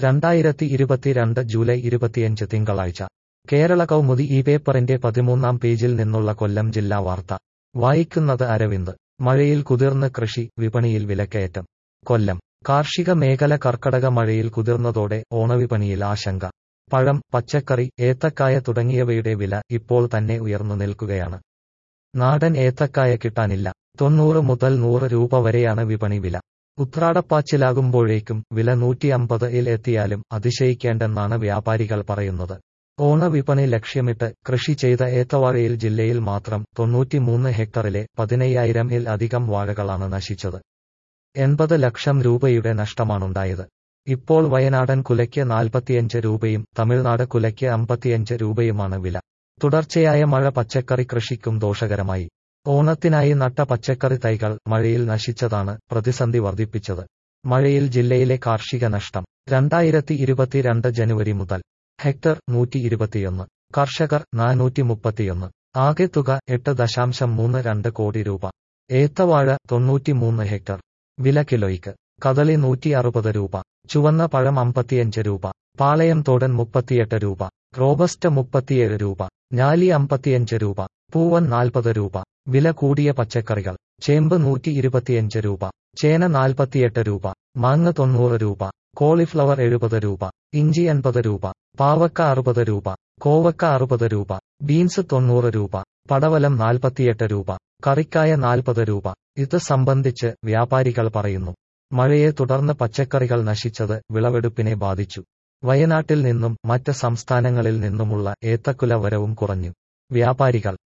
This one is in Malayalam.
2022 ജൂലൈ 25 തിങ്കളാഴ്ച കേരള കൗമുദി ഈ പേപ്പറിന്റെ 13-ാം പേജിൽ നിന്നുള്ള കൊല്ലം ജില്ലാ വാർത്ത വായിക്കുന്നത് അരവിന്ദ്. മഴയിൽ കുതിർന്ന് കൃഷി, വിപണിയിൽ വിലക്കയറ്റം. കൊല്ലം കാർഷിക മേഖല കർക്കടക മഴയിൽ കുതിർന്നതോടെ ഓണവിപണിയിൽ ആശങ്ക. പഴം, പച്ചക്കറി, ഏത്തക്കായ തുടങ്ങിയവയുടെ വില ഇപ്പോൾ തന്നെ ഉയർന്നു നിൽക്കുകയാണ്. നാടൻ ഏത്തക്കായ കിട്ടാനില്ല. 90 മുതൽ 100 രൂപ വരെയാണ് വിപണി വില. ഉത്രാടപ്പാച്ചിലാകുമ്പോഴേക്കും വില 150-ൽ എത്തിയാലും അതിശയിക്കേണ്ടെന്നാണ് വ്യാപാരികൾ പറയുന്നത്. ഓണവിപണി ലക്ഷ്യമിട്ട് കൃഷി ചെയ്ത ഏത്തവാഴയിൽ ജില്ലയിൽ മാത്രം 93 ഹെക്ടറിലെ 15,000-ൽ അധികം വാഴകളാണ് നശിച്ചത്. 80 ലക്ഷം രൂപയുടെ നഷ്ടമാണുണ്ടായത്. ഇപ്പോൾ വയനാടൻ കുലയ്ക്ക് 45 രൂപയും തമിഴ്നാട് കുലയ്ക്ക് 55 രൂപയുമാണ് വില. തുടർച്ചയായ മഴ പച്ചക്കറി കൃഷിക്കും ദോഷകരമായി. ഓണത്തിനായി നട്ട പച്ചക്കറി തൈകൾ മഴയിൽ നശിച്ചതാണ് പ്രതിസന്ധി വർദ്ധിപ്പിച്ചത്. മഴയിൽ ജില്ലയിലെ കാർഷിക നഷ്ടം. 2022 ജനുവരി മുതൽ ഹെക്ടർ 121, കർഷകർ 431. ആകെ തുക 8.32 കോടി രൂപ. ഏത്തവാഴ 93 ഹെക്ടർ. വില കിലോയ്ക്ക് കദളി 160 രൂപ, ചുവന്ന പഴം 55 രൂപ, പാളയം തോടൻ 38 രൂപ, റോബസ്റ്റ 37 രൂപ, ഞാലി 55 രൂപ, പൂവൻ 40 രൂപ. വില കൂടിയ പച്ചക്കറികൾ: ചേമ്പ് 125 രൂപ, ചേന 48 രൂപ, മാങ്ങ 90 രൂപ, കോളിഫ്ലവർ 70 രൂപ, ഇഞ്ചി 80 രൂപ, പാവക്ക 60 രൂപ, കോവക്ക 60 രൂപ, ബീൻസ് 90 രൂപ, പടവലം 48 രൂപ, കറിക്കായ 40 രൂപ. ഇത് സംബന്ധിച്ച് വ്യാപാരികൾ പറയുന്നു. മഴയെ തുടർന്ന് പച്ചക്കറികൾ നശിച്ചത് വിളവെടുപ്പിനെ ബാധിച്ചു. വയനാട്ടിൽ നിന്നും മറ്റ് സംസ്ഥാനങ്ങളിൽ നിന്നുമുള്ള ഏത്തക്കുല വരവും കുറഞ്ഞു. വ്യാപാരികൾ